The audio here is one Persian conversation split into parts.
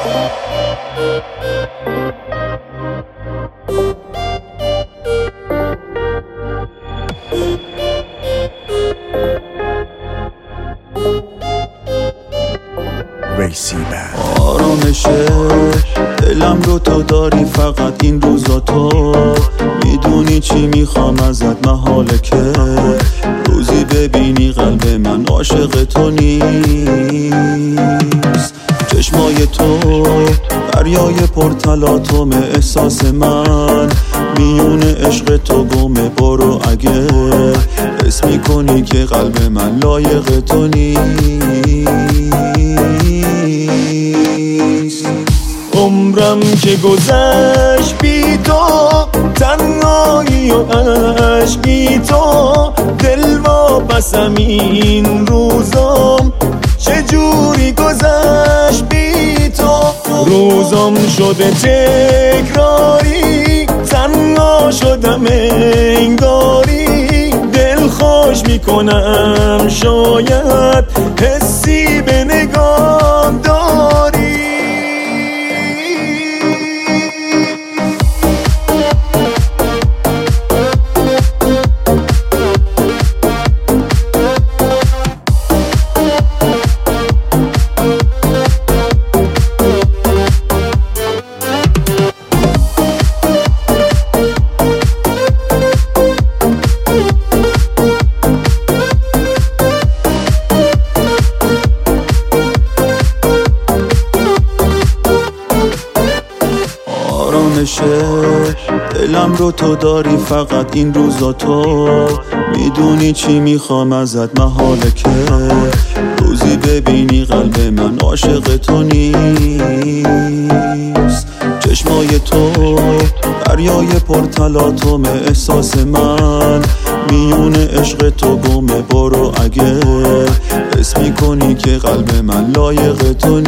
آرامشه دلم رو تو داری، فقط این روزا تو میدونی چی میخوام ازت، محاله که روزی ببینی قلب من عاشق تو نیست. چشمای تو دریای پرتلاطم، احساس من میون عشق تو گمه. برو اگه حس میکنی که قلب من لایق تو نیست. عمرم که گذشت بی تو، تنهایی و عشقی تو، دل واپسم این روزم چجوری گذشت بی تو. روزم شده تکراری، تنها شدم انگاری، دل خوش میکنم شاید حسی به نگام داری. دلم رو تو داری، فقط این روزا تو میدونی چی میخوام ازت، محاله که روزی ببینی قلب من عاشق تو نیست. چشمای تو دریای پرتلاطم، احساس من میون عشق تو گمه. برو اگه حس میکنی که قلب من لایق تو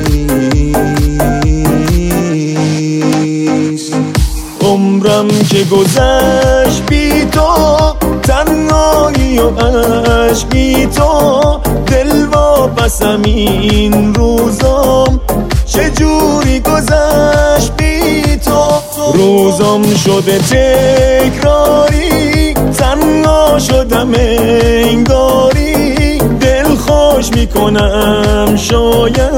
نیست. عمرم که گذشت بی تو، تنهایی و عشقی تو، دل واپسم این روزم چجوری گذشت بی تو. روزم شده تکراری، تنها شدم انگاری، دل خوش میکنم شاید